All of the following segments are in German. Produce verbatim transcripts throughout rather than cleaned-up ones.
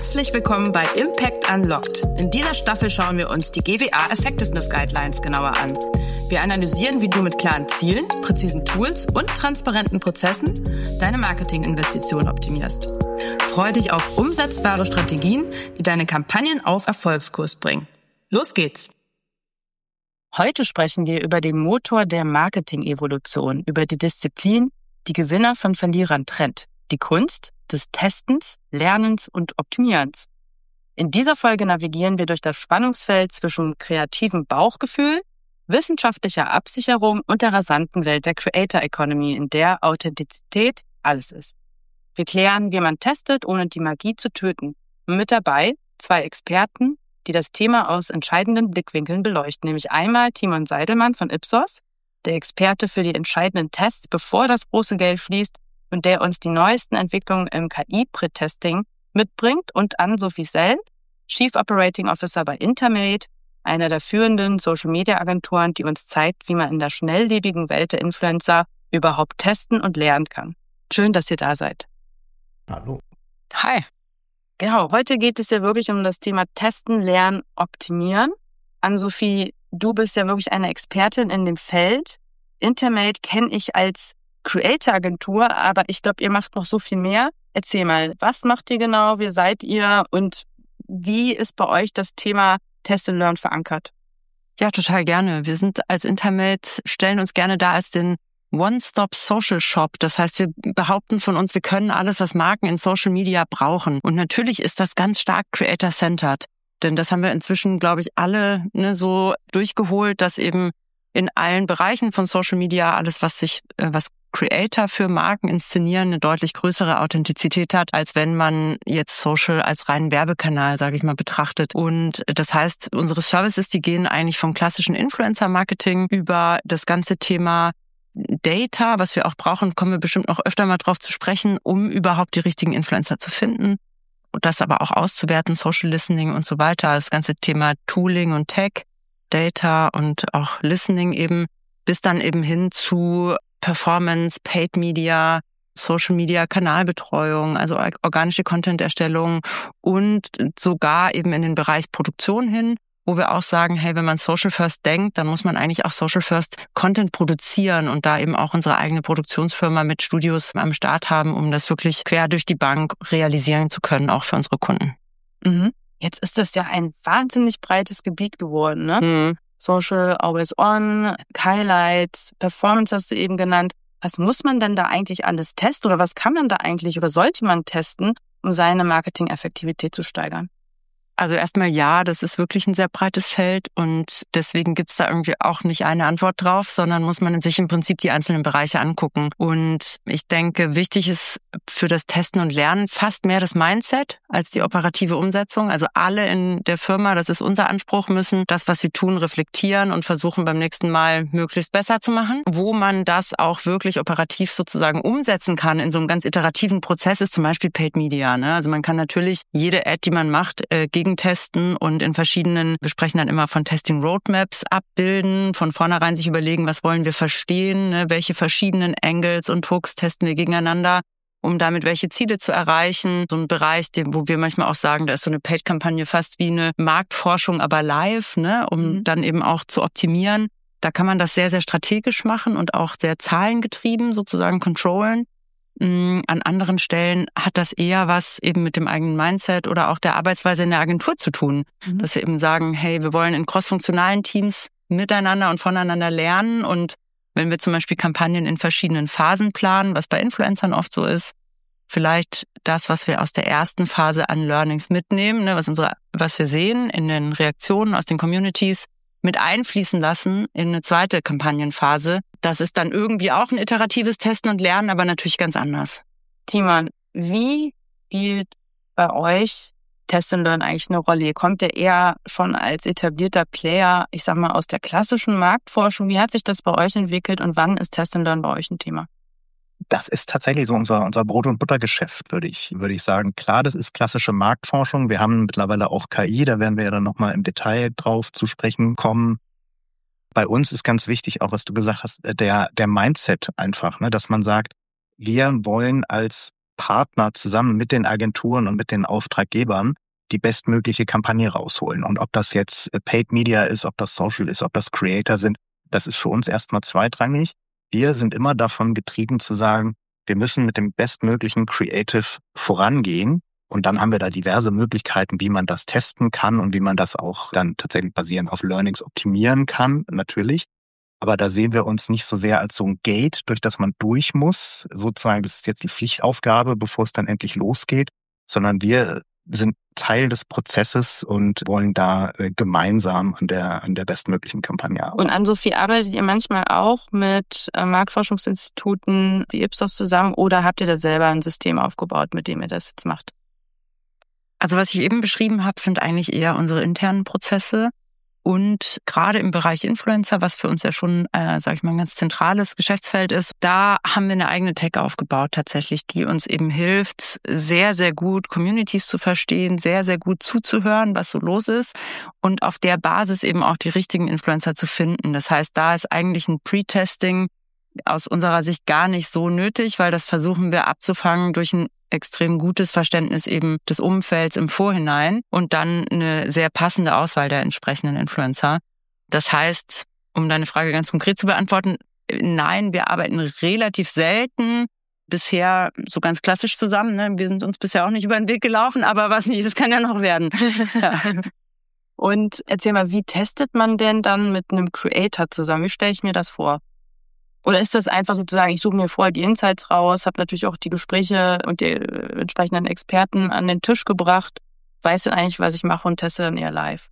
Herzlich willkommen bei Impact Unlocked. In dieser Staffel schauen wir uns die G W A Effectiveness Guidelines genauer an. Wir analysieren, wie du mit klaren Zielen, präzisen Tools und transparenten Prozessen deine Marketinginvestitionen optimierst. Freue dich auf umsetzbare Strategien, die deine Kampagnen auf Erfolgskurs bringen. Los geht's! Heute sprechen wir über den Motor der Marketing-Evolution, über die Disziplin, die Gewinner von Verlierern trennt, die Kunst des Testens, Lernens und Optimierens. In dieser Folge navigieren wir durch das Spannungsfeld zwischen kreativem Bauchgefühl, wissenschaftlicher Absicherung und der rasanten Welt der Creator Economy, in der Authentizität alles ist. Wir klären, wie man testet, ohne die Magie zu töten. Und mit dabei zwei Experten, die das Thema aus entscheidenden Blickwinkeln beleuchten, nämlich einmal Timon Seidelmann von Ipsos, der Experte für die entscheidenden Tests, bevor das große Geld fließt und der uns die neuesten Entwicklungen im K I-Pre-Testing mitbringt, und Ann-Sophie Sell, Chief Operating Officer bei Intermate, einer der führenden Social-Media-Agenturen, die uns zeigt, wie man in der schnelllebigen Welt der Influencer überhaupt testen und lernen kann. Schön, dass ihr da seid. Hallo. Hi. Genau, heute geht es ja wirklich um das Thema Testen, Lernen, Optimieren. Ann-Sophie, du bist ja wirklich eine Expertin in dem Feld. Intermate kenne ich als Creator-Agentur, aber ich glaube, ihr macht noch so viel mehr. Erzähl mal, was macht ihr genau, wie seid ihr und wie ist bei euch das Thema Test and Learn verankert? Ja, total gerne. Wir sind als Intermate, stellen uns gerne da als den One-Stop-Social-Shop. Das heißt, wir behaupten von uns, wir können alles, was Marken in Social Media brauchen. Und natürlich ist das ganz stark Creator-centered. Denn das haben wir inzwischen, glaube ich, alle ne, so durchgeholt, dass eben in allen Bereichen von Social Media alles, was sich, was Creator für Marken inszenieren, eine deutlich größere Authentizität hat, als wenn man jetzt Social als reinen Werbekanal, sage ich mal, betrachtet. Und das heißt, unsere Services, die gehen eigentlich vom klassischen Influencer-Marketing über das ganze Thema Data, was wir auch brauchen, kommen wir bestimmt noch öfter mal drauf zu sprechen, um überhaupt die richtigen Influencer zu finden und das aber auch auszuwerten, Social Listening und so weiter, das ganze Thema Tooling und Tech, Data und auch Listening eben, bis dann eben hin zu Performance, Paid Media, Social Media, Kanalbetreuung, also organische Content-Erstellung und sogar eben in den Bereich Produktion hin, wo wir auch sagen, hey, wenn man Social First denkt, dann muss man eigentlich auch Social First Content produzieren und da eben auch unsere eigene Produktionsfirma mit Studios am Start haben, um das wirklich quer durch die Bank realisieren zu können, auch für unsere Kunden. Mhm. Jetzt ist das ja ein wahnsinnig breites Gebiet geworden, ne? Mhm. Social, Always On, Highlights, Performance hast du eben genannt. Was muss man denn da eigentlich alles testen oder was kann man da eigentlich oder sollte man testen, um seine Marketing-Effektivität zu steigern? Also erstmal ja, das ist wirklich ein sehr breites Feld und deswegen gibt's da irgendwie auch nicht eine Antwort drauf, sondern muss man sich im Prinzip die einzelnen Bereiche angucken. Und ich denke, wichtig ist für das Testen und Lernen fast mehr das Mindset als die operative Umsetzung. Also alle in der Firma, das ist unser Anspruch, müssen das, was sie tun, reflektieren und versuchen beim nächsten Mal möglichst besser zu machen. Wo man das auch wirklich operativ sozusagen umsetzen kann in so einem ganz iterativen Prozess ist zum Beispiel Paid Media. Ne? Also man kann natürlich jede Ad, die man macht, äh, testen und in verschiedenen, wir sprechen dann immer von Testing Roadmaps abbilden, von vornherein sich überlegen, was wollen wir verstehen, ne? Welche verschiedenen Angles und Hooks testen wir gegeneinander, um damit welche Ziele zu erreichen. So ein Bereich, wo wir manchmal auch sagen, da ist so eine Paid-Kampagne fast wie eine Marktforschung, aber live, ne? Um mhm. dann eben auch zu optimieren. Da kann man das sehr, sehr strategisch machen und auch sehr zahlengetrieben sozusagen controllen. An anderen Stellen hat das eher was eben mit dem eigenen Mindset oder auch der Arbeitsweise in der Agentur zu tun. Mhm. Dass wir eben sagen, hey, wir wollen in crossfunktionalen Teams miteinander und voneinander lernen. Und wenn wir zum Beispiel Kampagnen in verschiedenen Phasen planen, was bei Influencern oft so ist, vielleicht das, was wir aus der ersten Phase an Learnings mitnehmen, ne, was unsere, was wir sehen in den Reaktionen aus den Communities, mit einfließen lassen in eine zweite Kampagnenphase. Das ist dann irgendwie auch ein iteratives Testen und Lernen, aber natürlich ganz anders. Timon, wie spielt bei euch Test and Learn eigentlich eine Rolle? Ihr kommt ja eher schon als etablierter Player, ich sag mal, aus der klassischen Marktforschung. Wie hat sich das bei euch entwickelt und wann ist Test and Learn bei euch ein Thema? Das ist tatsächlich so unser, unser Brot- und Buttergeschäft, würde ich, würde ich sagen. Klar, das ist klassische Marktforschung. Wir haben mittlerweile auch K I, da werden wir ja dann nochmal im Detail drauf zu sprechen kommen. Bei uns ist ganz wichtig, auch was du gesagt hast, der, der Mindset einfach, ne, dass man sagt, wir wollen als Partner zusammen mit den Agenturen und mit den Auftraggebern die bestmögliche Kampagne rausholen. Und ob das jetzt Paid Media ist, ob das Social ist, ob das Creator sind, das ist für uns erstmal zweitrangig. Wir sind immer davon getrieben zu sagen, wir müssen mit dem bestmöglichen Creative vorangehen. Und dann haben wir da diverse Möglichkeiten, wie man das testen kann und wie man das auch dann tatsächlich basierend auf Learnings optimieren kann, natürlich. Aber da sehen wir uns nicht so sehr als so ein Gate, durch das man durch muss, sozusagen, das ist jetzt die Pflichtaufgabe, bevor es dann endlich losgeht, sondern wir sind Teil des Prozesses und wollen da äh, gemeinsam an der an der bestmöglichen Kampagne arbeiten. Und Ann-Sophie, arbeitet ihr manchmal auch mit äh, Marktforschungsinstituten wie Ipsos zusammen oder habt ihr da selber ein System aufgebaut, mit dem ihr das jetzt macht? Also was ich eben beschrieben habe, sind eigentlich eher unsere internen Prozesse. Und gerade im Bereich Influencer, was für uns ja schon, äh, sage ich mal, ein ganz zentrales Geschäftsfeld ist, da haben wir eine eigene Tech aufgebaut tatsächlich, die uns eben hilft, sehr, sehr gut Communities zu verstehen, sehr, sehr gut zuzuhören, was so los ist und auf der Basis eben auch die richtigen Influencer zu finden. Das heißt, da ist eigentlich ein Pre-Testing aus unserer Sicht gar nicht so nötig, weil das versuchen wir abzufangen durch ein extrem gutes Verständnis eben des Umfelds im Vorhinein und dann eine sehr passende Auswahl der entsprechenden Influencer. Das heißt, um deine Frage ganz konkret zu beantworten, nein, wir arbeiten relativ selten bisher so ganz klassisch zusammen. Ne? Wir sind uns bisher auch nicht über den Weg gelaufen, aber was nicht, das kann ja noch werden. Ja. Und erzähl mal, wie testet man denn dann mit einem Creator zusammen? Wie stelle ich mir das vor? Oder ist das einfach sozusagen, ich suche mir vorher die Insights raus, habe natürlich auch die Gespräche und die entsprechenden Experten an den Tisch gebracht, weiß dann eigentlich, was ich mache und teste dann eher live?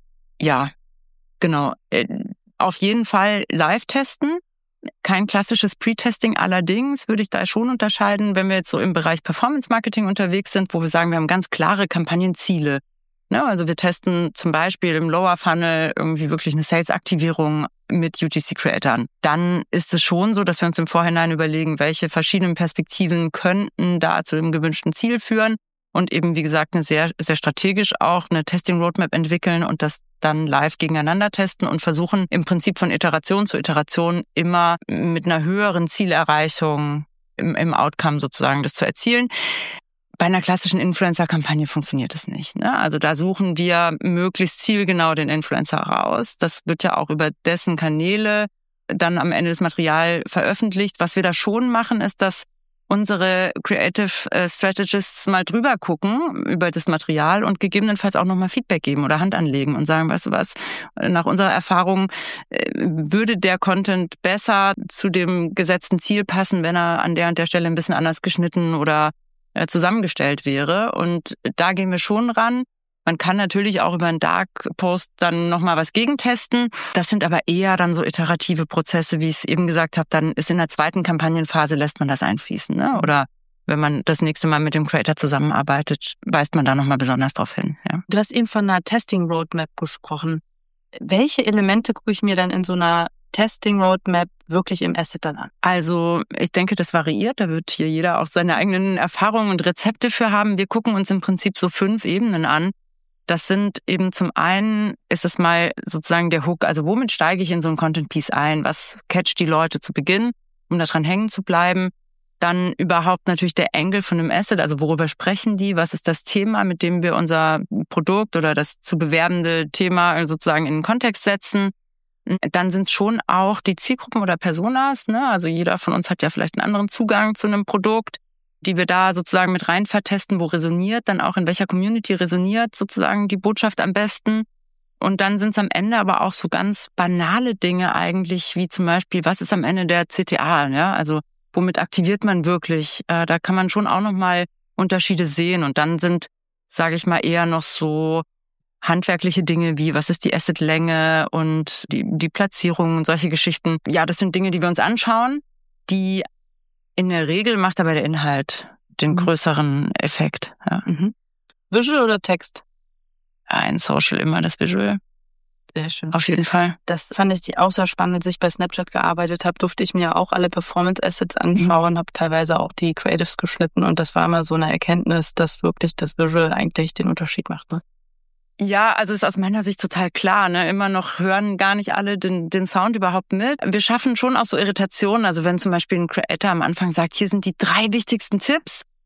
Ja, genau. Auf jeden Fall live testen. Kein klassisches Pre-Testing. Allerdings würde ich da schon unterscheiden, wenn wir jetzt so im Bereich Performance-Marketing unterwegs sind, wo wir sagen, wir haben ganz klare Kampagnenziele. Ne, also wir testen zum Beispiel im Lower Funnel irgendwie wirklich eine Sales-Aktivierung mit U G C-Creatern. Dann ist es schon so, dass wir uns im Vorhinein überlegen, welche verschiedenen Perspektiven könnten da zu dem gewünschten Ziel führen und eben, wie gesagt, eine sehr, sehr strategisch auch eine Testing-Roadmap entwickeln und das dann live gegeneinander testen und versuchen im Prinzip von Iteration zu Iteration immer mit einer höheren Zielerreichung im, im Outcome sozusagen das zu erzielen. Bei einer klassischen Influencer-Kampagne funktioniert das nicht. Ne? Also da suchen wir möglichst zielgenau den Influencer raus. Das wird ja auch über dessen Kanäle dann am Ende das Material veröffentlicht. Was wir da schon machen, ist, dass unsere Creative Strategists mal drüber gucken über das Material und gegebenenfalls auch nochmal Feedback geben oder Hand anlegen und sagen, weißt du was, nach unserer Erfahrung würde der Content besser zu dem gesetzten Ziel passen, wenn er an der und der Stelle ein bisschen anders geschnitten oder zusammengestellt wäre. Und da gehen wir schon ran. Man kann natürlich auch über einen Dark Post dann nochmal was gegentesten. Das sind aber eher dann so iterative Prozesse, wie ich es eben gesagt habe. Dann ist in der zweiten Kampagnenphase, lässt man das einfließen. Ne? Oder wenn man das nächste Mal mit dem Creator zusammenarbeitet, weist man da nochmal besonders drauf hin. Ja. Du hast eben von einer Testing Roadmap gesprochen. Welche Elemente gucke ich mir dann in so einer Testing Roadmap wirklich im Asset dann an? Also ich denke, das variiert. Da wird hier jeder auch seine eigenen Erfahrungen und Rezepte für haben. Wir gucken uns im Prinzip so fünf Ebenen an. Das sind eben zum einen, ist es mal sozusagen der Hook, also womit steige ich in so ein Content-Piece ein? Was catcht die Leute zu Beginn, um da dran hängen zu bleiben? Dann überhaupt natürlich der Angle von dem Asset, also worüber sprechen die? Was ist das Thema, mit dem wir unser Produkt oder das zu bewerbende Thema sozusagen in den Kontext setzen? Dann sind es schon auch die Zielgruppen oder Personas, ne? Also jeder von uns hat ja vielleicht einen anderen Zugang zu einem Produkt, die wir da sozusagen mit rein vertesten, wo resoniert, dann auch in welcher Community resoniert sozusagen die Botschaft am besten. Und dann sind es am Ende aber auch so ganz banale Dinge eigentlich, wie zum Beispiel, was ist am Ende der C T A, ja? Also womit aktiviert man wirklich? Äh, da kann man schon auch nochmal Unterschiede sehen. Und dann sind, sage ich mal, eher noch so handwerkliche Dinge wie, was ist die Assetlänge und die, die Platzierung und solche Geschichten. Ja, das sind Dinge, die wir uns anschauen, die in der Regel macht aber der Inhalt den größeren Effekt. Ja. Mhm. Visual oder Text? Ja, in Social immer das Visual. Sehr schön. Auf jeden Fall. Das fand ich auch sehr spannend. Als ich bei Snapchat gearbeitet habe, durfte ich mir auch alle Performance-Assets anschauen, mhm. habe teilweise auch die Creatives geschnitten und das war immer so eine Erkenntnis, dass wirklich das Visual eigentlich den Unterschied macht. Ne? Ja, also ist aus meiner Sicht total klar. Ne? Immer noch hören gar nicht alle den, den Sound überhaupt mit. Wir schaffen schon auch so Irritationen. Also wenn zum Beispiel ein Creator am Anfang sagt, hier sind die drei wichtigsten Tipps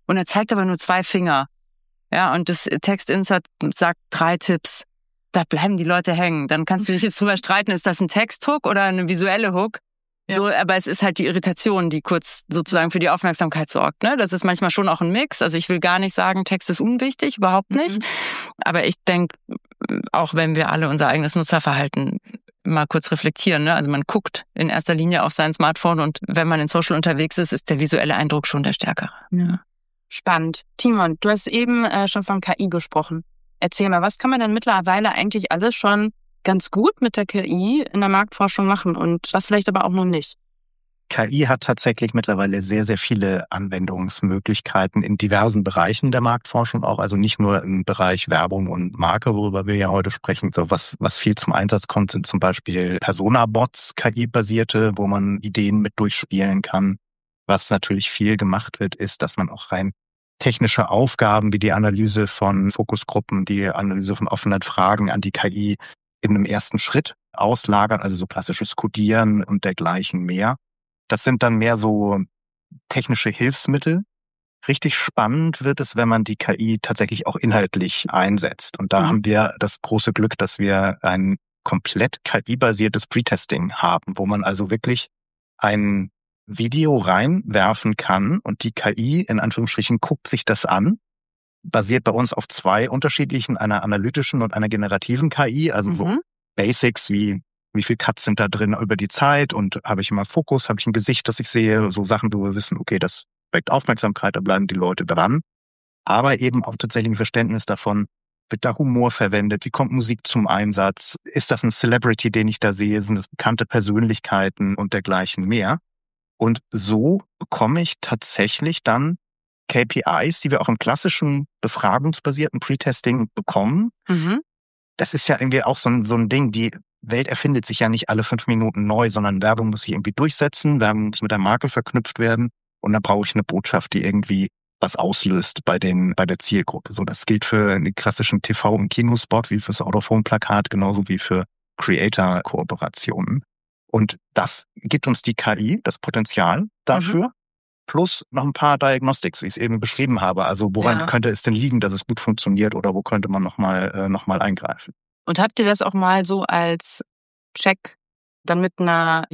und er zeigt aber nur zwei Finger. Ja, und das Textinsert sagt drei Tipps. Da bleiben die Leute hängen. Dann kannst du dich jetzt drüber streiten, ist das ein Texthook oder eine visuelle Hook? Ja. So, aber es ist halt die Irritation, die kurz sozusagen für die Aufmerksamkeit sorgt. Ne? Das ist manchmal schon auch ein Mix. Also ich will gar nicht sagen, Text ist unwichtig, überhaupt nicht. Mhm. Aber ich denke, auch wenn wir alle unser eigenes Nutzerverhalten mal kurz reflektieren, ne? Also man guckt in erster Linie auf sein Smartphone und wenn man in Social unterwegs ist, ist der visuelle Eindruck schon der stärkere. Ja. Spannend. Timon, du hast eben äh, schon von K I gesprochen. Erzähl mal, was kann man denn mittlerweile eigentlich alles schon ganz gut mit der K I in der Marktforschung machen und was vielleicht aber auch noch nicht? K I hat tatsächlich mittlerweile sehr, sehr viele Anwendungsmöglichkeiten in diversen Bereichen der Marktforschung auch, also nicht nur im Bereich Werbung und Marke, worüber wir ja heute sprechen. So was, was viel zum Einsatz kommt, sind zum Beispiel Persona-Bots, K I-basierte, wo man Ideen mit durchspielen kann. Was natürlich viel gemacht wird, ist, dass man auch rein technische Aufgaben wie die Analyse von Fokusgruppen, die Analyse von offenen Fragen an die K I in einem ersten Schritt auslagert, also so klassisches Codieren und dergleichen mehr. Das sind dann mehr so technische Hilfsmittel. Richtig spannend wird es, wenn man die K I tatsächlich auch inhaltlich einsetzt. Und da mhm. haben wir das große Glück, dass wir ein komplett K I-basiertes Pretesting haben, wo man also wirklich ein Video reinwerfen kann und die K I in Anführungsstrichen guckt sich das an. Basiert bei uns auf zwei unterschiedlichen, einer analytischen und einer generativen K I, also mhm. so Basics wie wie viel Cuts sind da drin über die Zeit und habe ich immer Fokus, habe ich ein Gesicht, das ich sehe, so Sachen, wo wir wissen, okay, das weckt Aufmerksamkeit, da bleiben die Leute dran. Aber eben auch tatsächlich ein Verständnis davon, wird da Humor verwendet, wie kommt Musik zum Einsatz, ist das ein Celebrity, den ich da sehe, sind das bekannte Persönlichkeiten und dergleichen mehr. Und so bekomme ich tatsächlich dann K P Is, die wir auch im klassischen befragungsbasierten Pretesting bekommen. Mhm. Das ist ja irgendwie auch so ein, so ein Ding, die Welt erfindet sich ja nicht alle fünf Minuten neu, sondern Werbung muss sich irgendwie durchsetzen, Werbung muss mit der Marke verknüpft werden und dann brauche ich eine Botschaft, die irgendwie was auslöst bei den bei der Zielgruppe. So, das gilt für den klassischen T V- und Kinospot, wie fürs Out-of-Home-Plakat, genauso wie für Creator-Kooperationen. Und das gibt uns die K I, das Potenzial dafür, mhm. plus noch ein paar Diagnostics, wie ich es eben beschrieben habe. Also woran ja. könnte es denn liegen, dass es gut funktioniert oder wo könnte man nochmal äh, noch mal eingreifen? Und habt ihr das auch mal so als Check dann mit einer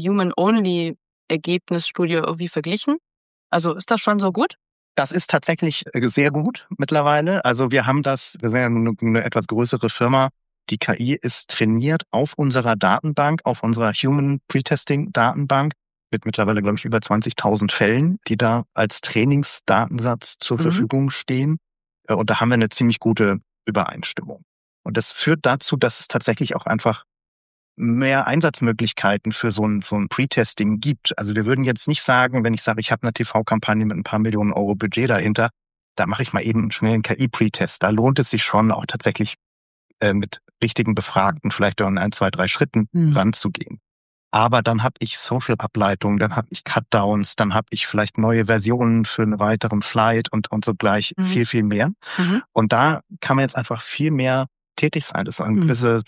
Human-Only-Ergebnisstudie irgendwie verglichen? Also ist das schon so gut? Das ist tatsächlich sehr gut mittlerweile. Also wir haben das, wir sind ja eine, eine etwas größere Firma. Die K I ist trainiert auf unserer Datenbank, auf unserer Human Pretesting Datenbank mit mittlerweile, glaube ich, über zwanzigtausend Fällen, die da als Trainingsdatensatz zur mhm. Verfügung stehen. Und da haben wir eine ziemlich gute Übereinstimmung. Und das führt dazu, dass es tatsächlich auch einfach mehr Einsatzmöglichkeiten für so ein, so ein Pretesting gibt. Also wir würden jetzt nicht sagen, wenn ich sage, ich habe eine T V-Kampagne mit ein paar Millionen Euro Budget dahinter, da mache ich mal eben einen schnellen K I-Pretest. Da lohnt es sich schon auch tatsächlich äh, mit richtigen Befragten vielleicht auch in ein, zwei, drei Schritten mhm. ranzugehen. Aber dann habe ich Social-Ableitungen, dann habe ich Cutdowns, dann habe ich vielleicht neue Versionen für einen weiteren Flight und, und so gleich mhm. viel, viel mehr. Mhm. Und da kann man jetzt einfach viel mehr tätig sein. Das ist ein mhm. gewisser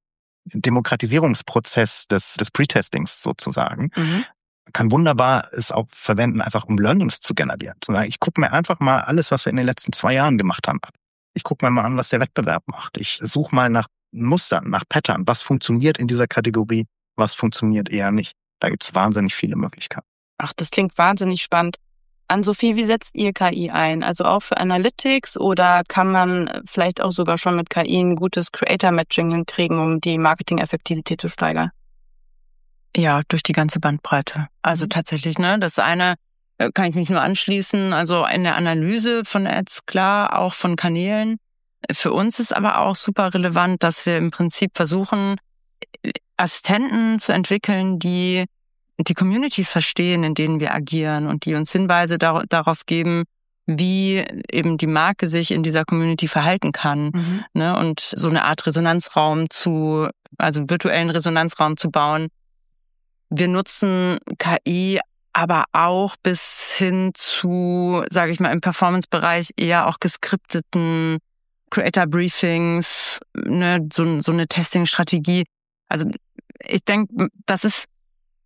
Demokratisierungsprozess des, des Pretestings sozusagen. Mhm. Man kann wunderbar es auch verwenden, einfach um Learnings zu generieren. Zu sagen, ich gucke mir einfach mal alles, was wir in den letzten zwei Jahren gemacht haben, ab. Ich gucke mir mal an, was der Wettbewerb macht. Ich suche mal nach Mustern, nach Pattern. Was funktioniert in dieser Kategorie, was funktioniert eher nicht. Da gibt's wahnsinnig viele Möglichkeiten. Ach, das klingt wahnsinnig spannend. Ann-Sophie, wie setzt ihr K I ein? Also auch für Analytics oder kann man vielleicht auch sogar schon mit K I ein gutes Creator-Matching hinkriegen, um die Marketing-Effektivität zu steigern? Ja, durch die ganze Bandbreite. Also mhm. tatsächlich, ne, das eine kann ich mich nur anschließen. Also in der Analyse von Ads, klar, auch von Kanälen. Für uns ist aber auch super relevant, dass wir im Prinzip versuchen, Assistenten zu entwickeln, die die Communities verstehen, in denen wir agieren und die uns Hinweise dar- darauf geben, wie eben die Marke sich in dieser Community verhalten kann, mhm. ne, und so eine Art Resonanzraum zu, also virtuellen Resonanzraum zu bauen. Wir nutzen K I aber auch bis hin zu, sage ich mal, im Performance-Bereich eher auch geskripteten Creator-Briefings, ne, so, so eine Testing-Strategie. Also ich denke, das ist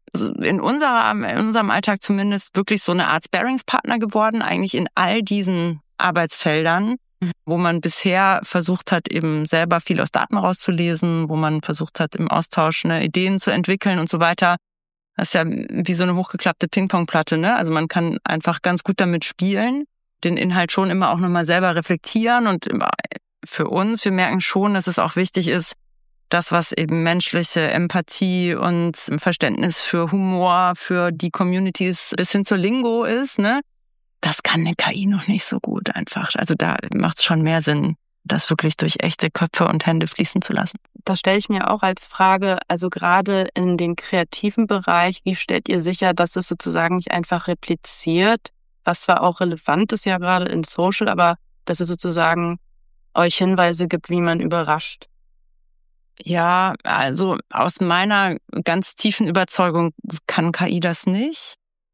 in unserer, in unserem Alltag zumindest wirklich so eine Art Sparringspartner geworden, eigentlich in all diesen Arbeitsfeldern, wo man bisher versucht hat, eben selber viel aus Daten rauszulesen, wo man versucht hat, im Austausch ne, Ideen zu entwickeln und so weiter. Das ist ja wie so eine hochgeklappte Ping-Pong-Platte, ne? Also man kann einfach ganz gut damit spielen, den Inhalt schon immer auch nochmal selber reflektieren und für uns, wir merken schon, dass es auch wichtig ist, das, was eben menschliche Empathie und Verständnis für Humor, für die Communities bis hin zur Lingo ist, ne? Das kann eine K I noch nicht so gut einfach. Also da macht es schon mehr Sinn, das wirklich durch echte Köpfe und Hände fließen zu lassen. Das stelle ich mir auch als Frage, also gerade in dem kreativen Bereich, wie stellt ihr sicher, dass es sozusagen nicht einfach repliziert, was zwar auch relevant ist ja gerade in Social, aber dass es sozusagen euch Hinweise gibt, wie man überrascht? Ja, also aus meiner ganz tiefen Überzeugung kann K I das nicht,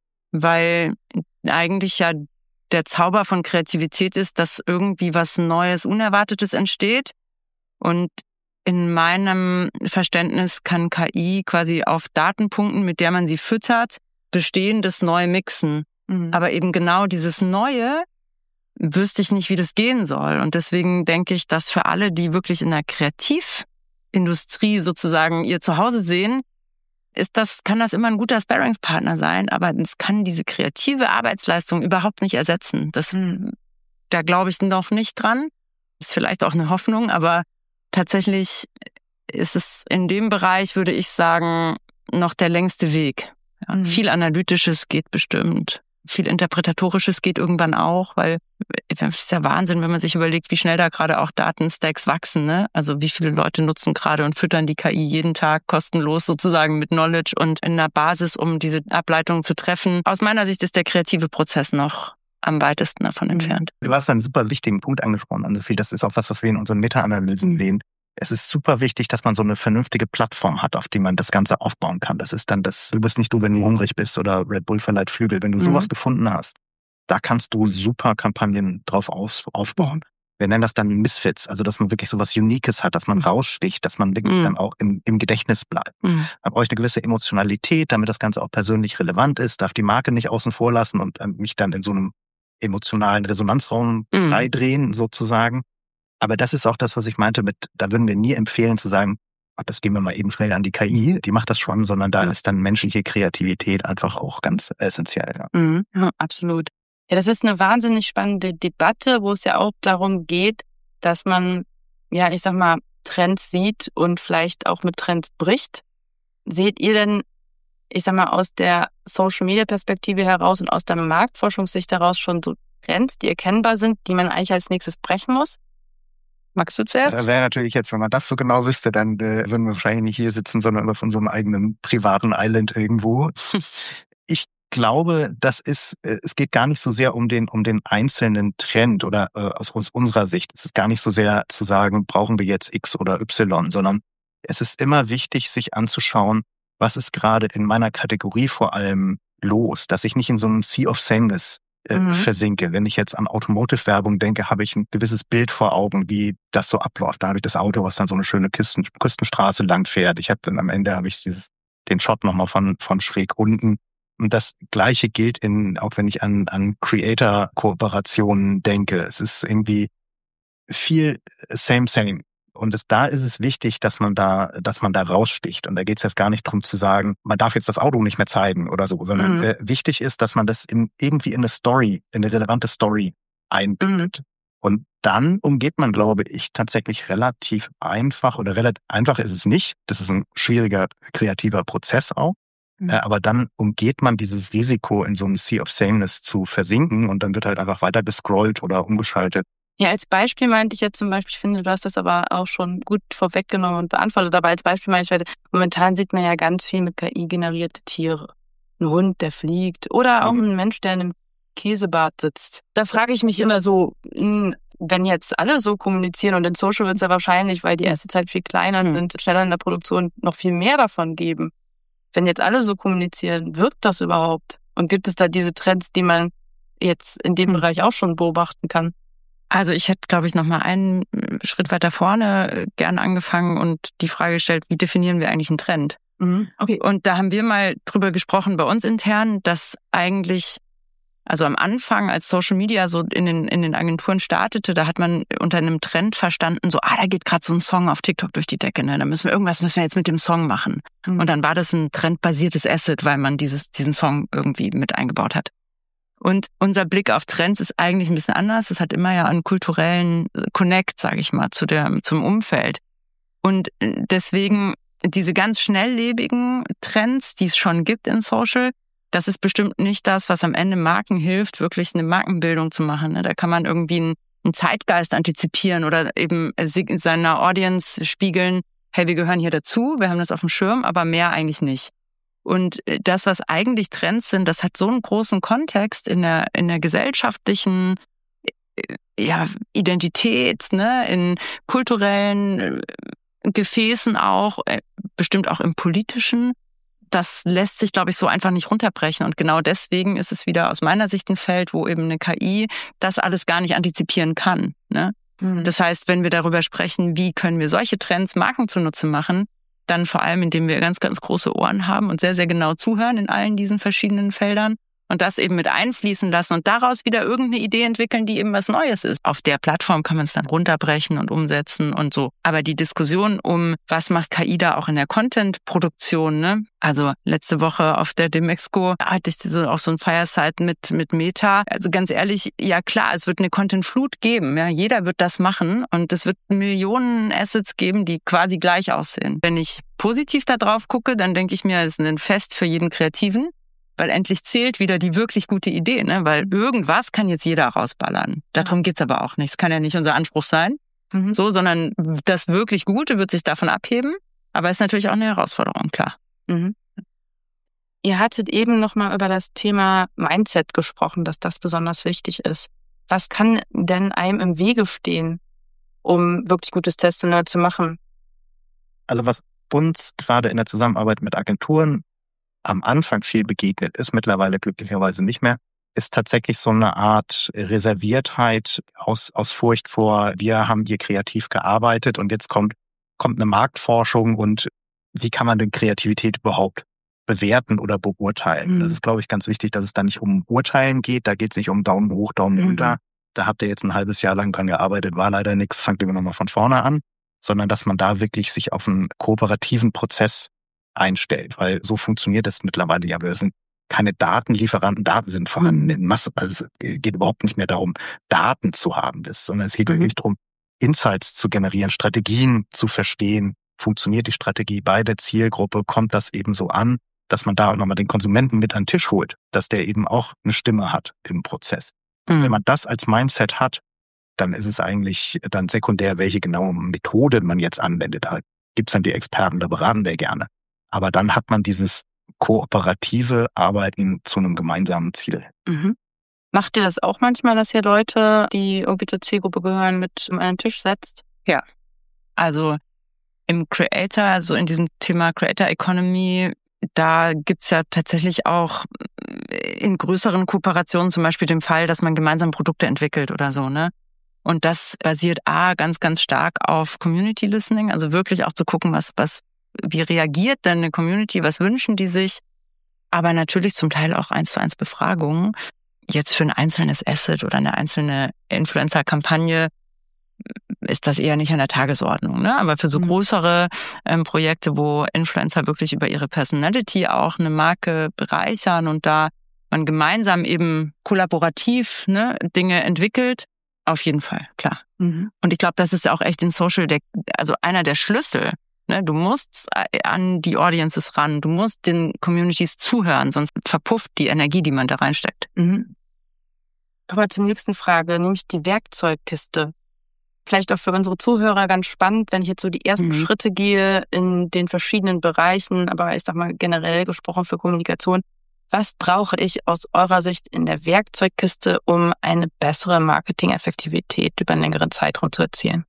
weil eigentlich ja der Zauber von Kreativität ist, dass irgendwie was Neues, Unerwartetes entsteht. Und in meinem Verständnis kann K I quasi auf Datenpunkten, mit der man sie füttert, Bestehendes neu mixen. Mhm. Aber eben genau dieses Neue wüsste ich nicht, wie das gehen soll. Und deswegen denke ich, dass für alle, die wirklich in der Kreativindustrie sozusagen ihr Zuhause sehen, ist das, kann das immer ein guter Sparringspartner sein, aber es kann diese kreative Arbeitsleistung überhaupt nicht ersetzen. Das, mhm. Da glaube ich noch nicht dran. Ist vielleicht auch eine Hoffnung, aber tatsächlich ist es in dem Bereich, würde ich sagen, noch der längste Weg. Ja, mhm. Viel Analytisches geht bestimmt. Viel Interpretatorisches geht irgendwann auch, weil es ist ja Wahnsinn, wenn man sich überlegt, wie schnell da gerade auch Datenstacks wachsen, ne? Also wie viele Leute nutzen gerade und füttern die K I jeden Tag kostenlos sozusagen mit Knowledge und in einer Basis, um diese Ableitungen zu treffen. Aus meiner Sicht ist der kreative Prozess noch am weitesten davon entfernt. Du hast einen super wichtigen Punkt angesprochen, Anne-Sophie. Das ist auch was, was wir in unseren Meta-Analysen mhm. sehen. Es ist super wichtig, dass man so eine vernünftige Plattform hat, auf die man das Ganze aufbauen kann. Das ist dann das, du bist nicht du, wenn du hungrig bist oder Red Bull verleiht Flügel. Wenn du sowas mhm. gefunden hast, da kannst du super Kampagnen drauf auf, aufbauen. Wir nennen das dann Misfits, also dass man wirklich sowas Uniques hat, dass man raussticht, dass man wirklich mhm. dann auch im, im Gedächtnis bleibt. Mhm. Da brauche ich eine gewisse Emotionalität, damit das Ganze auch persönlich relevant ist, darf die Marke nicht außen vor lassen und äh, mich dann in so einem emotionalen Resonanzraum mhm. freidrehen sozusagen. Aber das ist auch das, was ich meinte mit, da würden wir nie empfehlen zu sagen, ach, das gehen wir mal eben schnell an die K I, die macht das schon, sondern da ist dann menschliche Kreativität einfach auch ganz essentiell. Ja, mhm, ja absolut. Ja, das ist eine wahnsinnig spannende Debatte, wo es ja auch darum geht, dass man, ja, ich sag mal, Trends sieht und vielleicht auch mit Trends bricht. Seht ihr denn, ich sag mal, aus der Social-Media-Perspektive heraus und aus der Marktforschungssicht heraus schon so Trends, die erkennbar sind, die man eigentlich als nächstes brechen muss? Magst du zuerst? Das wäre natürlich jetzt, wenn man das so genau wüsste, dann äh, würden wir wahrscheinlich nicht hier sitzen, sondern auf unserem eigenen privaten Island irgendwo. Ich glaube, das ist, äh, es geht gar nicht so sehr um den um den einzelnen Trend oder äh, aus, aus unserer Sicht. Es ist gar nicht so sehr zu sagen, brauchen wir jetzt X oder Y, sondern es ist immer wichtig, sich anzuschauen, was ist gerade in meiner Kategorie vor allem los, dass ich nicht in so einem Sea of Sameness Äh, mhm. versinke. Wenn ich jetzt an Automotive-Werbung denke, habe ich ein gewisses Bild vor Augen, wie das so abläuft. Da habe ich das Auto, was dann so eine schöne Küsten, Küstenstraße lang fährt. Ich habe dann am Ende habe ich dieses, den Shot nochmal von, von schräg unten. Und das Gleiche gilt in, auch wenn ich an, an Creator-Kooperationen denke. Es ist irgendwie viel same, same. Und es, da ist es wichtig, dass man da, dass man da raussticht. Und da geht es jetzt gar nicht darum zu sagen, man darf jetzt das Auto nicht mehr zeigen oder so, sondern mhm. äh, wichtig ist, dass man das in, irgendwie in eine Story, in eine relevante Story einbindet. Mhm. Und dann umgeht man, glaube ich, tatsächlich relativ einfach oder relativ einfach ist es nicht. Das ist ein schwieriger, kreativer Prozess auch. Mhm. Äh, aber dann umgeht man dieses Risiko, in so einem Sea of Sameness zu versinken und dann wird halt einfach weiter gescrollt oder umgeschaltet. Ja, als Beispiel meinte ich jetzt zum Beispiel, ich finde, du hast das aber auch schon gut vorweggenommen und beantwortet, aber als Beispiel meinte ich, momentan sieht man ja ganz viel mit K I generierte Tiere. Ein Hund, der fliegt oder auch ein Mensch, der in einem Käsebad sitzt. Da frage ich mich immer so, wenn jetzt alle so kommunizieren und in Social wird es ja wahrscheinlich, weil die erste Zeit viel kleiner mhm. sind, schneller in der Produktion, noch viel mehr davon geben. Wenn jetzt alle so kommunizieren, wirkt das überhaupt? Und gibt es da diese Trends, die man jetzt in dem Bereich auch schon beobachten kann? Also ich hätte, glaube ich, noch mal einen Schritt weiter vorne gern angefangen und die Frage gestellt, wie definieren wir eigentlich einen Trend? Mhm. Okay. Und da haben wir mal drüber gesprochen bei uns intern, dass eigentlich, also am Anfang, als Social Media so in den in den Agenturen startete, da hat man unter einem Trend verstanden, so, ah, da geht gerade so ein Song auf TikTok durch die Decke, ne? Da müssen wir irgendwas müssen wir jetzt mit dem Song machen. Mhm. Und dann war das ein trendbasiertes Asset, weil man dieses diesen Song irgendwie mit eingebaut hat. Und unser Blick auf Trends ist eigentlich ein bisschen anders. Es hat immer ja einen kulturellen Connect, sage ich mal, zu der zum Umfeld. Und deswegen diese ganz schnelllebigen Trends, die es schon gibt in Social, das ist bestimmt nicht das, was am Ende Marken hilft, wirklich eine Markenbildung zu machen. Da kann man irgendwie einen, einen Zeitgeist antizipieren oder eben seiner Audience spiegeln, hey, wir gehören hier dazu, wir haben das auf dem Schirm, aber mehr eigentlich nicht. Und das, was eigentlich Trends sind, das hat so einen großen Kontext in der in der gesellschaftlichen ja, Identität, ne, in kulturellen Gefäßen auch, bestimmt auch im politischen. Das lässt sich, glaube ich, so einfach nicht runterbrechen. Und genau deswegen ist es wieder aus meiner Sicht ein Feld, wo eben eine K I das alles gar nicht antizipieren kann. Ne? Mhm. Das heißt, wenn wir darüber sprechen, wie können wir solche Trends Marken zunutze machen, dann vor allem, indem wir ganz, ganz große Ohren haben und sehr, sehr genau zuhören in allen diesen verschiedenen Feldern. Und das eben mit einfließen lassen und daraus wieder irgendeine Idee entwickeln, die eben was Neues ist. Auf der Plattform kann man es dann runterbrechen und umsetzen und so. Aber die Diskussion um, was macht K I da auch in der Content-Produktion, ne? Also letzte Woche auf der Demexco hatte ich so auch so ein Fireside mit mit Meta. Also ganz ehrlich, ja klar, es wird eine Content-Flut geben. Ja, jeder wird das machen und es wird Millionen Assets geben, die quasi gleich aussehen. Wenn ich positiv da drauf gucke, dann denke ich mir, es ist ein Fest für jeden Kreativen. Weil endlich zählt wieder die wirklich gute Idee, ne? Weil irgendwas kann jetzt jeder rausballern. Darum geht's aber auch nicht. Es kann ja nicht unser Anspruch sein, mhm. so, sondern das wirklich Gute wird sich davon abheben. Aber ist natürlich auch eine Herausforderung, klar. Mhm. Ihr hattet eben nochmal über das Thema Mindset gesprochen, dass das besonders wichtig ist. Was kann denn einem im Wege stehen, um wirklich gutes Testimonial zu machen? Also was uns gerade in der Zusammenarbeit mit Agenturen am Anfang viel begegnet ist, mittlerweile glücklicherweise nicht mehr, ist tatsächlich so eine Art Reserviertheit aus aus Furcht vor, wir haben hier kreativ gearbeitet und jetzt kommt kommt eine Marktforschung und wie kann man denn Kreativität überhaupt bewerten oder beurteilen? Mhm. Das ist, glaube ich, ganz wichtig, dass es da nicht um Urteilen geht, da geht es nicht um Daumen hoch, Daumen mhm. runter, da habt ihr jetzt ein halbes Jahr lang dran gearbeitet, war leider nichts, fangt immer nochmal von vorne an, sondern dass man da wirklich sich auf einen kooperativen Prozess einstellt, weil so funktioniert das mittlerweile ja. Wir sind keine Datenlieferanten, Daten sind vorhanden in Masse. Also es geht überhaupt nicht mehr darum, Daten zu haben, sondern es geht mhm. wirklich darum, Insights zu generieren, Strategien zu verstehen. Funktioniert die Strategie bei der Zielgruppe? Kommt das eben so an, dass man da nochmal den Konsumenten mit an den Tisch holt, dass der eben auch eine Stimme hat im Prozess. Mhm. Wenn man das als Mindset hat, dann ist es eigentlich dann sekundär, welche genaue Methode man jetzt anwendet. Da gibt's dann die Experten, da beraten wir gerne. Aber dann hat man dieses kooperative Arbeiten zu einem gemeinsamen Ziel. Mhm. Macht ihr das auch manchmal, dass ihr Leute, die irgendwie zur Zielgruppe gehören, mit an den Tisch setzt? Ja. Also im Creator, also in diesem Thema Creator Economy, da gibt's ja tatsächlich auch in größeren Kooperationen zum Beispiel den Fall, dass man gemeinsam Produkte entwickelt oder so, ne? Und das basiert A, ganz, ganz stark auf Community Listening, also wirklich auch zu gucken, was, was, wie reagiert denn eine Community, was wünschen die sich? Aber natürlich zum Teil auch eins zu eins Befragungen. Jetzt für ein einzelnes Asset oder eine einzelne Influencer-Kampagne ist das eher nicht an der Tagesordnung, ne? Aber für so mhm. größere ähm, Projekte, wo Influencer wirklich über ihre Personality auch eine Marke bereichern und da man gemeinsam eben kollaborativ, ne, Dinge entwickelt, auf jeden Fall, klar. Mhm. Und ich glaube, das ist auch echt in Social, der, also einer der Schlüssel. Ne, du musst an die Audiences ran, du musst den Communities zuhören, sonst verpufft die Energie, die man da reinsteckt. Mhm. Kommen wir zur nächsten Frage, nämlich die Werkzeugkiste. Vielleicht auch für unsere Zuhörer ganz spannend, wenn ich jetzt so die ersten mhm. Schritte gehe in den verschiedenen Bereichen, aber ich sag mal generell gesprochen für Kommunikation. Was brauche ich aus eurer Sicht in der Werkzeugkiste, um eine bessere Marketing-Effektivität über einen längeren Zeitraum zu erzielen?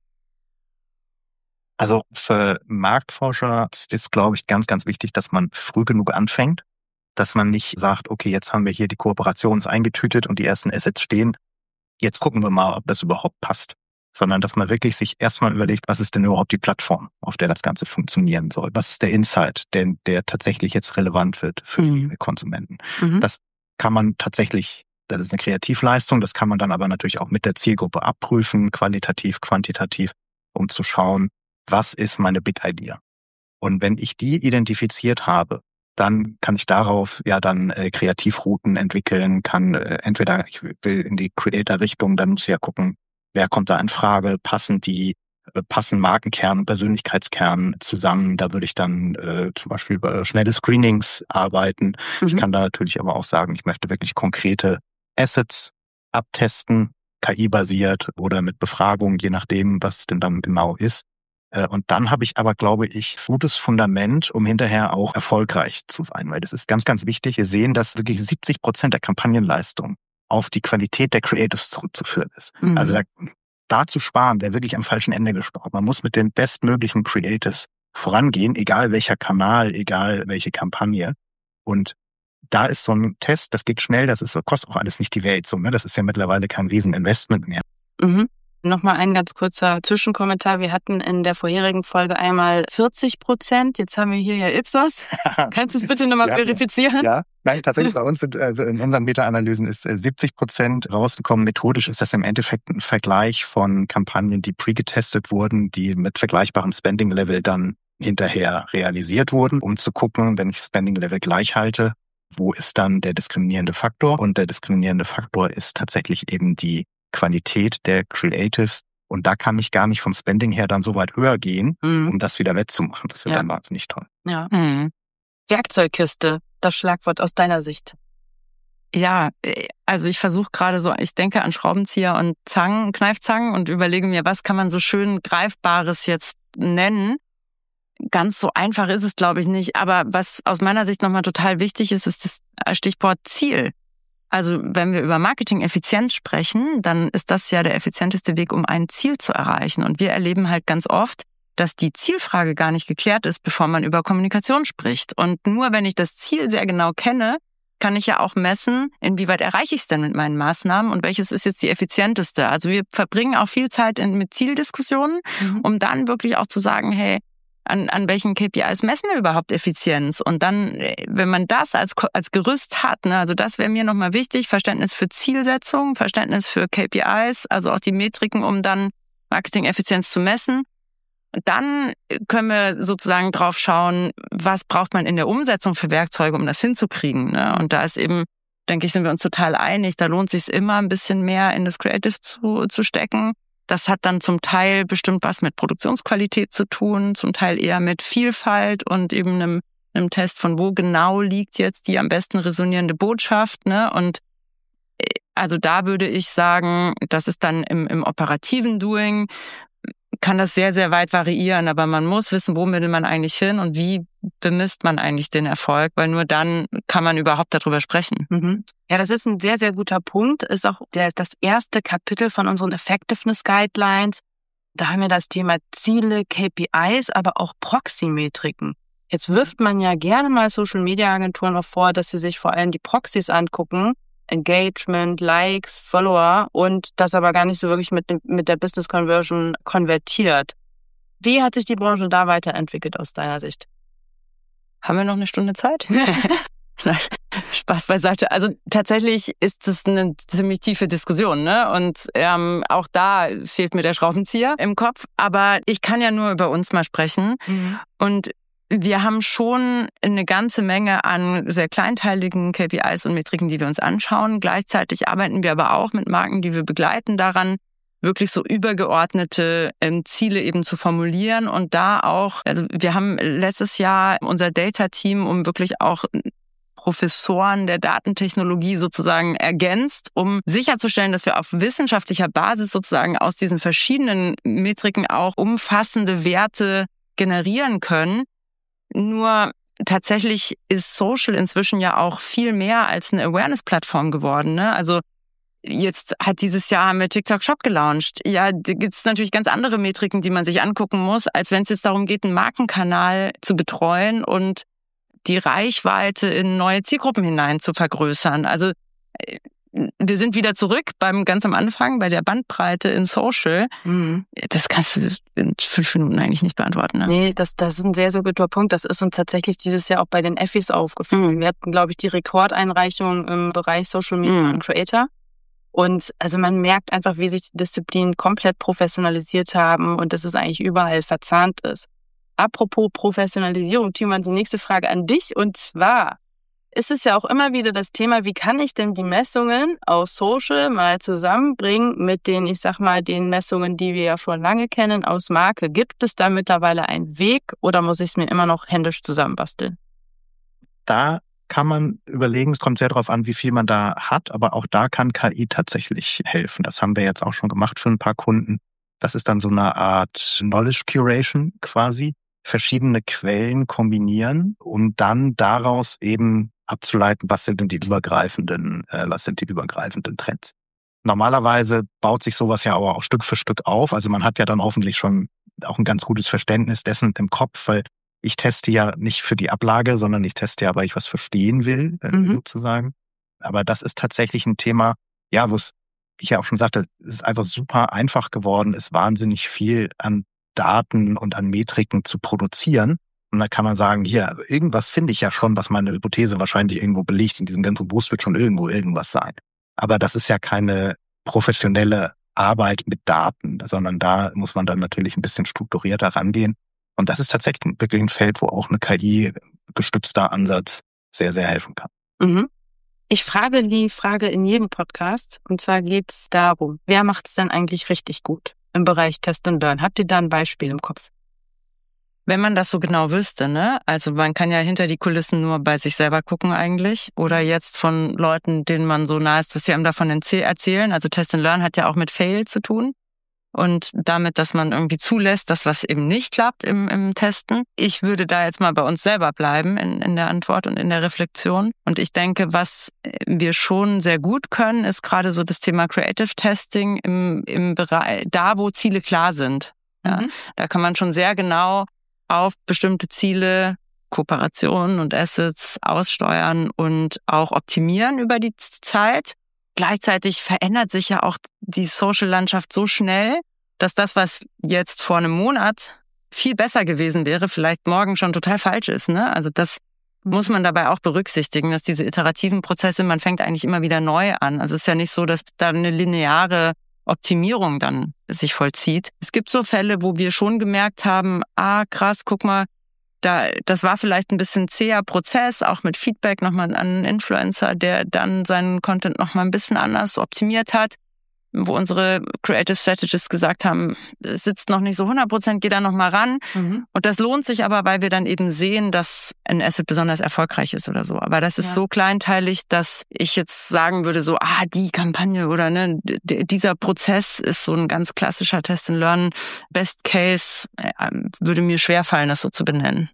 Also für Marktforscher ist, glaube ich, ganz, ganz wichtig, dass man früh genug anfängt, dass man nicht sagt, okay, jetzt haben wir hier die Kooperation eingetütet und die ersten Assets stehen, jetzt gucken wir mal, ob das überhaupt passt. sondern dass man wirklich sich erstmal überlegt, was ist denn überhaupt die Plattform, auf der das Ganze funktionieren soll? Was ist der Insight, der, der tatsächlich jetzt relevant wird für mhm. die Konsumenten? Mhm. Das kann man tatsächlich, das ist eine Kreativleistung, das kann man dann aber natürlich auch mit der Zielgruppe abprüfen, qualitativ, quantitativ, um zu schauen, was ist meine Big Idea? Und wenn ich die identifiziert habe, dann kann ich darauf ja dann äh, Kreativrouten entwickeln, kann äh, entweder, ich will in die Creator-Richtung, dann muss ich ja gucken, wer kommt da in Frage, passen die, äh, passen Markenkern und Persönlichkeitskern zusammen. Da würde ich dann äh, zum Beispiel über schnelle Screenings arbeiten. Mhm. Ich kann da natürlich aber auch sagen, ich möchte wirklich konkrete Assets abtesten, K I-basiert oder mit Befragung, je nachdem, was es denn dann genau ist. Und dann habe ich aber, glaube ich, gutes Fundament, um hinterher auch erfolgreich zu sein. Weil das ist ganz, ganz wichtig. Wir sehen, dass wirklich siebzig Prozent der Kampagnenleistung auf die Qualität der Creatives zurückzuführen ist. Mhm. Also da, da zu sparen, wäre wirklich am falschen Ende gespart. Man muss mit den bestmöglichen Creatives vorangehen, egal welcher Kanal, egal welche Kampagne. Und da ist so ein Test, das geht schnell, das ist, kostet auch alles nicht die Welt. So, ne? Das ist ja mittlerweile kein Rieseninvestment mehr. Mhm. Nochmal ein ganz kurzer Zwischenkommentar. Wir hatten in der vorherigen Folge einmal vierzig Prozent. Jetzt haben wir hier ja Ipsos. Kannst du es bitte nochmal ja, verifizieren? Ja, nein, tatsächlich bei uns, sind, also in unseren Meta-Analysen ist siebzig Prozent rausgekommen. Methodisch ist das im Endeffekt ein Vergleich von Kampagnen, die pre-getestet wurden, die mit vergleichbarem Spending-Level dann hinterher realisiert wurden, um zu gucken, wenn ich Spending-Level gleich halte, wo ist dann der diskriminierende Faktor? Und der diskriminierende Faktor ist tatsächlich eben die Qualität der Creatives. Und da kann ich gar nicht vom Spending her dann so weit höher gehen, mhm. um das wieder wettzumachen. Das wird ja. dann wahnsinnig toll. Ja. Mhm. Werkzeugkiste, das Schlagwort aus deiner Sicht. Ja, also ich versuche gerade so, ich denke an Schraubenzieher und Zangen, Kneifzangen und überlege mir, was kann man so schön Greifbares jetzt nennen. Ganz so einfach ist es, glaube ich, nicht. Aber was aus meiner Sicht nochmal total wichtig ist, ist das Stichwort Ziel. Also wenn wir über Marketing-Effizienz sprechen, dann ist das ja der effizienteste Weg, um ein Ziel zu erreichen. Und wir erleben halt ganz oft, dass die Zielfrage gar nicht geklärt ist, bevor man über Kommunikation spricht. Und nur wenn ich das Ziel sehr genau kenne, kann ich ja auch messen, inwieweit erreiche ich es denn mit meinen Maßnahmen und welches ist jetzt die effizienteste. Also wir verbringen auch viel Zeit in, mit Zieldiskussionen, mhm. um dann wirklich auch zu sagen, hey, An, an welchen K P Is messen wir überhaupt Effizienz? Und dann, wenn man das als, als Gerüst hat, ne, also das wäre mir nochmal wichtig, Verständnis für Zielsetzung, Verständnis für K P Is, also auch die Metriken, um dann Marketing-Effizienz zu messen. Dann können wir sozusagen drauf schauen, was braucht man in der Umsetzung für Werkzeuge, um das hinzukriegen. Ne? Und da ist eben, denke ich, sind wir uns total einig, da lohnt es sich immer ein bisschen mehr in das Creative zu, zu stecken. Das hat dann zum Teil bestimmt was mit Produktionsqualität zu tun, zum Teil eher mit Vielfalt und eben einem, einem Test von wo genau liegt jetzt die am besten resonierende Botschaft. Ne? Und also da würde ich sagen, das ist dann im, im operativen Doing, kann das sehr, sehr weit variieren, aber man muss wissen, wo will man eigentlich hin und wie bemisst man eigentlich den Erfolg, weil nur dann kann man überhaupt darüber sprechen. Mhm. Ja, das ist ein sehr, sehr guter Punkt. Ist auch der, das erste Kapitel von unseren Effectiveness Guidelines. Da haben wir das Thema Ziele, K P Is, aber auch Proxy-Metriken. Jetzt wirft man ja gerne mal Social-Media-Agenturen auch vor, dass sie sich vor allem die Proxys angucken, Engagement, Likes, Follower und das aber gar nicht so wirklich mit, dem, mit der Business Conversion konvertiert. Wie hat sich die Branche da weiterentwickelt aus deiner Sicht? Haben wir noch eine Stunde Zeit? Spaß beiseite. Also tatsächlich ist es eine ziemlich tiefe Diskussion, ne? Und ähm, auch da fehlt mir der Schraubenzieher im Kopf. Aber ich kann ja nur über uns mal sprechen. Mhm. Und wir haben schon eine ganze Menge an sehr kleinteiligen K P Is und Metriken, die wir uns anschauen. Gleichzeitig arbeiten wir aber auch mit Marken, die wir begleiten, daran, wirklich so übergeordnete ähm, Ziele eben zu formulieren und da auch, also wir haben letztes Jahr unser Data-Team um wirklich auch Professoren der Datentechnologie sozusagen ergänzt, um sicherzustellen, dass wir auf wissenschaftlicher Basis sozusagen aus diesen verschiedenen Metriken auch umfassende Werte generieren können. Nur tatsächlich ist Social inzwischen ja auch viel mehr als eine Awareness-Plattform geworden, ne? Also jetzt hat dieses Jahr haben wir TikTok Shop gelauncht. Ja, da gibt es natürlich ganz andere Metriken, die man sich angucken muss, als wenn es jetzt darum geht, einen Markenkanal zu betreuen und die Reichweite in neue Zielgruppen hinein zu vergrößern. Also wir sind wieder zurück beim ganz am Anfang, bei der Bandbreite in Social. Mhm. Das kannst du in fünf Minuten eigentlich nicht beantworten. Ne? Nee, das, das ist ein sehr, sehr guter Punkt. Das ist uns tatsächlich dieses Jahr auch bei den Effis aufgefallen. Mhm. Wir hatten, glaube ich, die Rekordeinreichung im Bereich Social Media Mhm. und Creator. Und also man merkt einfach, wie sich die Disziplinen komplett professionalisiert haben und dass es eigentlich überall verzahnt ist. Apropos Professionalisierung, Timon, die nächste Frage an dich. Und zwar ist es ja auch immer wieder das Thema, wie kann ich denn die Messungen aus Social mal zusammenbringen mit den, ich sag mal, den Messungen, die wir ja schon lange kennen aus Marke. Gibt es da mittlerweile einen Weg oder muss ich es mir immer noch händisch zusammenbasteln? Da kann man überlegen, es kommt sehr darauf an, wie viel man da hat, aber auch da kann K I tatsächlich helfen. Das haben wir jetzt auch schon gemacht für ein paar Kunden. Das ist dann so eine Art Knowledge Curation quasi. Verschiedene Quellen kombinieren, um dann daraus eben abzuleiten, was sind denn die übergreifenden, äh, was sind die übergreifenden Trends. Normalerweise baut sich sowas ja aber auch Stück für Stück auf. Also man hat ja dann hoffentlich schon auch ein ganz gutes Verständnis dessen im Kopf, weil ich teste ja nicht für die Ablage, sondern ich teste ja, weil ich was verstehen will, äh, Mhm. sozusagen. Aber das ist tatsächlich ein Thema, ja, wo es, wie ich ja auch schon sagte, es ist einfach super einfach geworden, ist wahnsinnig viel an Daten und an Metriken zu produzieren. Und da kann man sagen, hier, irgendwas finde ich ja schon, was meine Hypothese wahrscheinlich irgendwo belegt. In diesem ganzen Boost wird schon irgendwo irgendwas sein. Aber das ist ja keine professionelle Arbeit mit Daten, sondern da muss man dann natürlich ein bisschen strukturierter rangehen. Und das ist tatsächlich wirklich ein Feld, wo auch eine K I-gestützter Ansatz sehr, sehr helfen kann. Mhm. Ich frage die Frage in jedem Podcast, und zwar geht es darum, wer macht es denn eigentlich richtig gut im Bereich Test and Learn? Habt ihr da ein Beispiel im Kopf? Wenn man das so genau wüsste, ne? Also man kann ja hinter die Kulissen nur bei sich selber gucken eigentlich. Oder jetzt von Leuten, denen man so nah ist, dass sie einem davon erzählen. Also Test and Learn hat ja auch mit Fail zu tun. Und damit, dass man irgendwie zulässt, dass was eben nicht klappt im, im Testen. Ich würde da jetzt mal bei uns selber bleiben in, in der Antwort und in der Reflexion. Und ich denke, was wir schon sehr gut können, ist gerade so das Thema Creative Testing im, im Bereich, da wo Ziele klar sind. Ja, Mhm. da kann man schon sehr genau auf bestimmte Ziele, Kooperationen und Assets aussteuern und auch optimieren über die Zeit. Gleichzeitig verändert sich ja auch die Social-Landschaft so schnell, dass das, was jetzt vor einem Monat viel besser gewesen wäre, vielleicht morgen schon total falsch ist. Ne? Also das muss man dabei auch berücksichtigen, dass diese iterativen Prozesse, man fängt eigentlich immer wieder neu an. Also es ist ja nicht so, dass da eine lineare Optimierung dann sich vollzieht. Es gibt so Fälle, wo wir schon gemerkt haben, ah krass, guck mal, da, das war vielleicht ein bisschen zäher Prozess, auch mit Feedback nochmal an einen Influencer, der dann seinen Content nochmal ein bisschen anders optimiert hat, wo unsere Creative Strategists gesagt haben, es sitzt noch nicht so hundert Prozent, geh da nochmal ran. Mhm. Und das lohnt sich aber, weil wir dann eben sehen, dass ein Asset besonders erfolgreich ist oder so. Aber das ist Ja. so kleinteilig, dass ich jetzt sagen würde, so, ah, die Kampagne oder ne, d- dieser Prozess ist so ein ganz klassischer Test and Learn. Best Case äh, würde mir schwerfallen, das so zu benennen.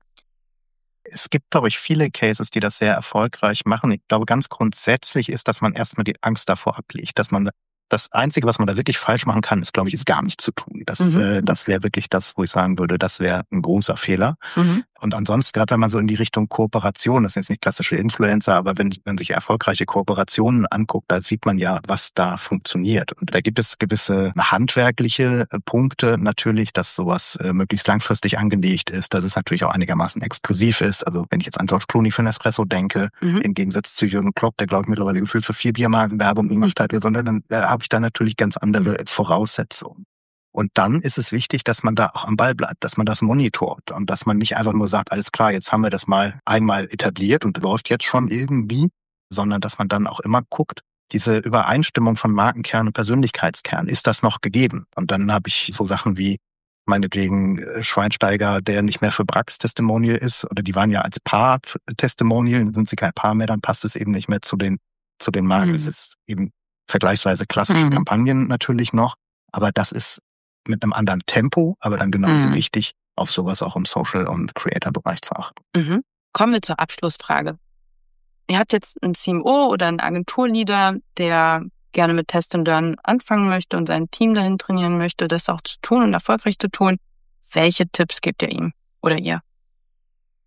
Es gibt, glaube ich, viele Cases, die das sehr erfolgreich machen. Ich glaube, ganz grundsätzlich ist, dass man erstmal die Angst davor ablegt, dass man das Einzige, was man da wirklich falsch machen kann, ist, glaube ich, ist gar nichts zu tun. Das, Mhm. äh, das wäre wirklich das, wo ich sagen würde, das wäre ein großer Fehler. Mhm. Und ansonsten, gerade wenn man so in die Richtung Kooperation, das sind jetzt nicht klassische Influencer, aber wenn man sich erfolgreiche Kooperationen anguckt, da sieht man ja, was da funktioniert. Und da gibt es gewisse handwerkliche Punkte natürlich, dass sowas äh, möglichst langfristig angelegt ist, dass es natürlich auch einigermaßen exklusiv ist. Also wenn ich jetzt an George Clooney für Nespresso denke, Mhm. im Gegensatz zu Jürgen Klopp, der, glaube ich, mittlerweile gefühlt für vier Biermarken Werbung gemacht hat, sondern dann äh, habe ich da natürlich ganz andere Voraussetzungen. Und dann ist es wichtig, dass man da auch am Ball bleibt, dass man das monitort und dass man nicht einfach nur sagt, alles klar, jetzt haben wir das mal einmal etabliert und läuft jetzt schon irgendwie, sondern dass man dann auch immer guckt, diese Übereinstimmung von Markenkern und Persönlichkeitskern, ist das noch gegeben? Und dann habe ich so Sachen wie meinetwegen äh, Schweinsteiger, der nicht mehr für Brax Testimonial ist, oder die waren ja als Paar Testimonial, sind sie kein Paar mehr, dann passt es eben nicht mehr zu den zu den Marken. Mhm. Es ist eben vergleichsweise klassische Mhm. Kampagnen natürlich noch, aber das ist mit einem anderen Tempo, aber dann genauso Mhm. wichtig, auf sowas auch im Social- und Creator-Bereich zu achten. Mhm. Kommen wir zur Abschlussfrage. Ihr habt jetzt einen C M O oder einen Agenturleader, der gerne mit Test and Learn anfangen möchte und sein Team dahin trainieren möchte, das auch zu tun und erfolgreich zu tun. Welche Tipps gebt ihr ihm oder ihr?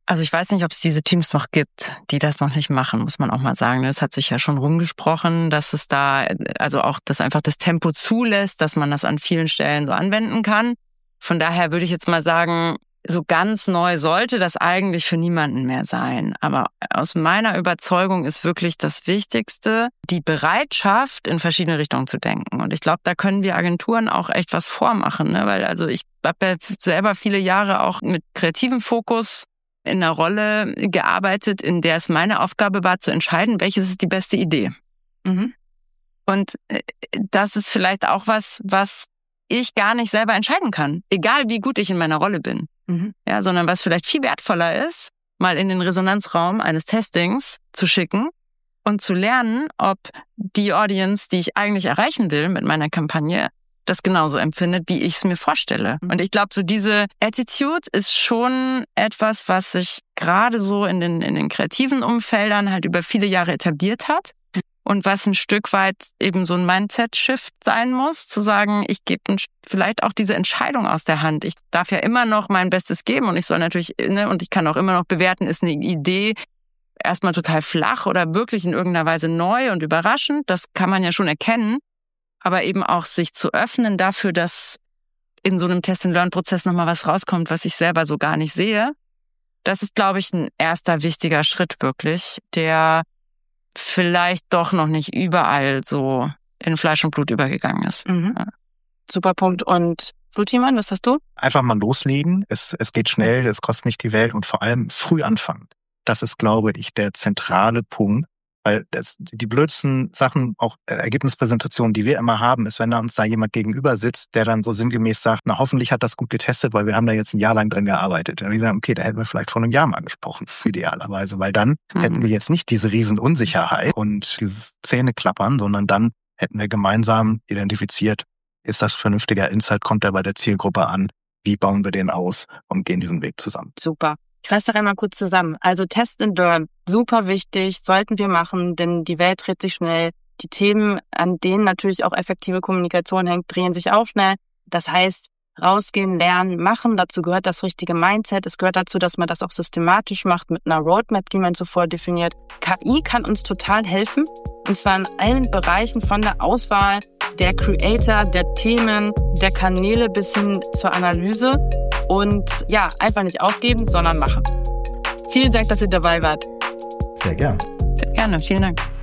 Also ich weiß nicht, ob es diese Teams noch gibt, die das noch nicht machen, muss man auch mal sagen. Es hat sich ja schon rumgesprochen, dass es da, also auch, dass einfach das Tempo zulässt, dass man das an vielen Stellen so anwenden kann. Von daher würde ich jetzt mal sagen, so ganz neu sollte das eigentlich für niemanden mehr sein. Aber aus meiner Überzeugung ist wirklich das Wichtigste, die Bereitschaft, in verschiedene Richtungen zu denken. Und ich glaube, da können wir Agenturen auch echt was vormachen, ne? Weil also ich habe ja selber viele Jahre auch mit kreativem Fokus in einer Rolle gearbeitet, in der es meine Aufgabe war, zu entscheiden, welches ist die beste Idee. Mhm. Und das ist vielleicht auch was, was ich gar nicht selber entscheiden kann, egal wie gut ich in meiner Rolle bin. Mhm. Ja, sondern was vielleicht viel wertvoller ist, mal in den Resonanzraum eines Testings zu schicken und zu lernen, ob die Audience, die ich eigentlich erreichen will mit meiner Kampagne, das genauso empfindet, wie ich es mir vorstelle. Mhm. Und ich glaube, so diese Attitude ist schon etwas, was sich gerade so in den, in den kreativen Umfeldern halt über viele Jahre etabliert hat. Und was ein Stück weit eben so ein Mindset-Shift sein muss, zu sagen, ich gebe vielleicht auch diese Entscheidung aus der Hand. Ich darf ja immer noch mein Bestes geben und ich soll natürlich, ne, und ich kann auch immer noch bewerten, ist eine Idee erstmal total flach oder wirklich in irgendeiner Weise neu und überraschend. Das kann man ja schon erkennen. Aber eben auch sich zu öffnen dafür, dass in so einem Test-and-Learn-Prozess nochmal was rauskommt, was ich selber so gar nicht sehe. Das ist, glaube ich, ein erster wichtiger Schritt wirklich, der vielleicht doch noch nicht überall so in Fleisch und Blut übergegangen ist. Mhm. Ja. Super Punkt. Und du, Timon, was hast du? Einfach mal loslegen. Es, es geht schnell, es kostet nicht die Welt und vor allem früh anfangen. Das ist, glaube ich, der zentrale Punkt. Weil das, die blödsten Sachen, auch Ergebnispräsentationen, die wir immer haben, ist, wenn da uns da jemand gegenüber sitzt, der dann so sinngemäß sagt, na hoffentlich hat das gut getestet, weil wir haben da jetzt ein Jahr lang dran gearbeitet. Und wir sagen, okay, da hätten wir vielleicht vor einem Jahr mal gesprochen, idealerweise, weil dann mhm. hätten wir jetzt nicht diese riesen Unsicherheit und dieses Zähneklappern, sondern dann hätten wir gemeinsam identifiziert, ist das vernünftiger Insight, kommt der bei der Zielgruppe an, wie bauen wir den aus und gehen diesen Weg zusammen. Super. Ich fasse doch einmal kurz zusammen. Also Test and Learn, super wichtig, sollten wir machen, denn die Welt dreht sich schnell. Die Themen, an denen natürlich auch effektive Kommunikation hängt, drehen sich auch schnell. Das heißt, rausgehen, lernen, machen. Dazu gehört das richtige Mindset. Es gehört dazu, dass man das auch systematisch macht mit einer Roadmap, die man zuvor definiert. K I kann uns total helfen. Und zwar in allen Bereichen von der Auswahl der Creator, der Themen, der Kanäle bis hin zur Analyse. Und ja, einfach nicht aufgeben, sondern machen. Vielen Dank, dass ihr dabei wart. Sehr gern. Sehr gerne, vielen Dank.